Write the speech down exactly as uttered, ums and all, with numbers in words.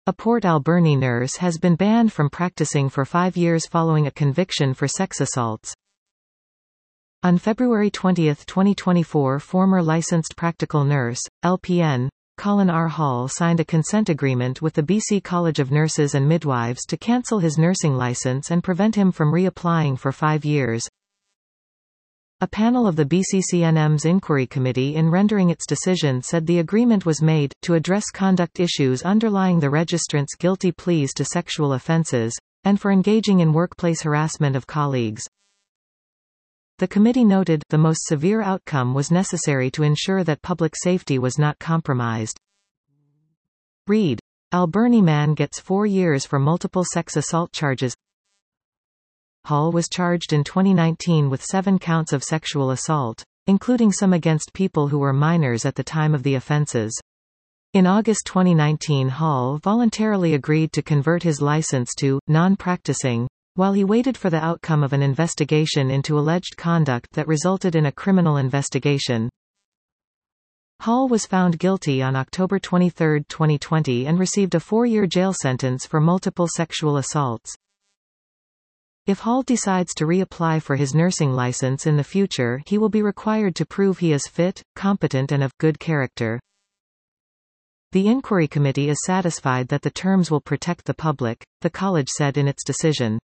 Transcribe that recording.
A Port Alberni nurse has been banned from practicing for five years following a conviction for sex assaults. On February twentieth twenty twenty-four, former licensed practical nurse, L P N, Colin R. Hall signed a consent agreement with the B C College of Nurses and Midwives to cancel his nursing license and prevent him from reapplying for five years. A panel of the B C C N M's Inquiry Committee, in rendering its decision, said the agreement was made to address conduct issues underlying the registrant's guilty pleas to sexual offences, and for engaging in workplace harassment of colleagues. The committee noted, the most severe outcome was necessary to ensure that public safety was not compromised. Read. Alberni man gets four years for multiple sex assault charges. Hall was charged in twenty nineteen with seven counts of sexual assault, including some against people who were minors at the time of the offences. In August twenty nineteen, Hall voluntarily agreed to convert his license to non-practicing, while he waited for the outcome of an investigation into alleged conduct that resulted in a criminal investigation. Hall was found guilty on October twenty-third twenty twenty and received a four-year jail sentence for multiple sexual assaults. If Hall decides to reapply for his nursing license in the future, he will be required to prove he is fit, competent and of good character. The Inquiry Committee is satisfied that the terms will protect the public, the college said in its decision.